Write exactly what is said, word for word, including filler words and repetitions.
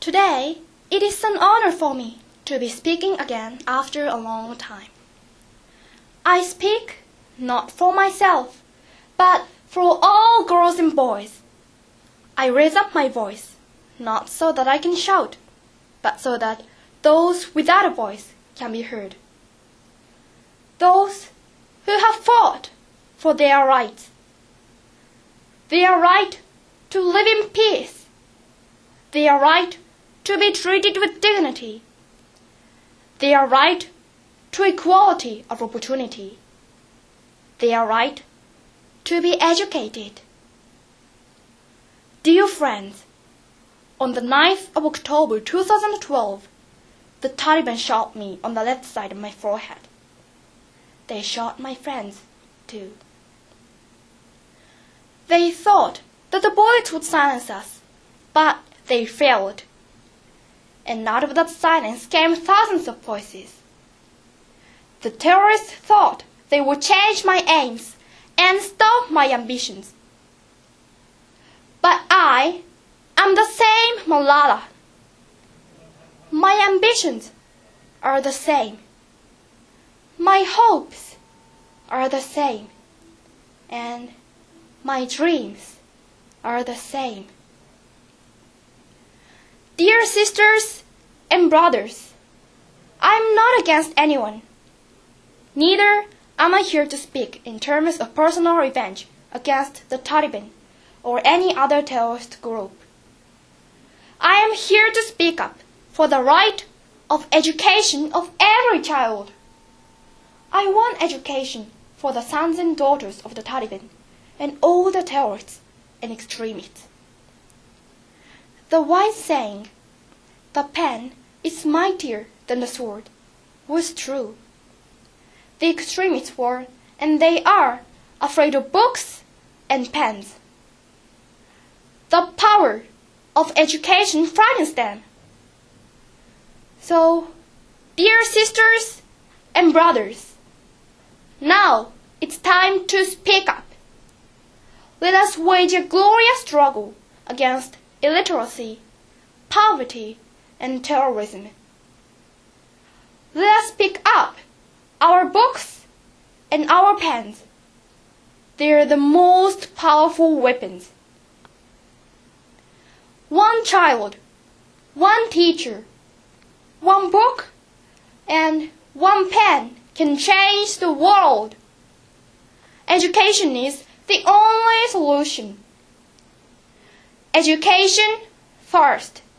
Today, it is an honor for me to be speaking again after a long time. I speak not for myself, but for all girls and boys. I raise up my voice, not so that I can shout, but so that those without a voice can be heard. Those who have fought for their rights, their right to live in peace, their right to be treated with dignity, their right to equality of opportunity, their right to be educated. Dear friends, on the ninth of October two thousand twelve, the Taliban shot me on the left side of my forehead. They shot my friends, too. They thought that the bullets would silence us, but they failed. And out of that silence came thousands of voices. The terrorists thought they would change my aims and stop my ambitions. But I am the same Malala. My ambitions are the same. My hopes are the same. And my dreams are the same. Dear sisters and brothers, I am not against anyone. Neither am I here to speak in terms of personal revenge against the Taliban or any other terrorist group. I am here to speak up for the right of education of every child. I want education for the sons and daughters of the Taliban and all the terrorists and extremists. The wise saying, "The pen is mightier than the sword," was true. The extremists were, and they are, afraid of books and pens. The power of education frightens them. So, dear sisters and brothers, now it's time to speak up. Let us wage a glorious struggle against illiteracy, poverty, and terrorism. Let us pick up our books and our pens. They are the most powerful weapons. One child, one teacher, one book, and one pen can change the world. Education is the only solution. Education first.